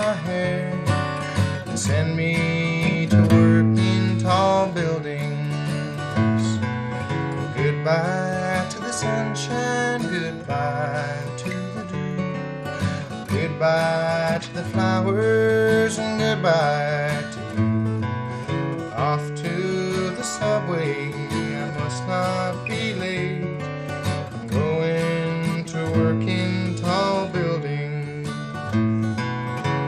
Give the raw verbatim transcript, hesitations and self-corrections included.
my hair and send me to work in tall buildings. Goodbye to the sunshine, goodbye to the dew, goodbye to the flowers, and goodbye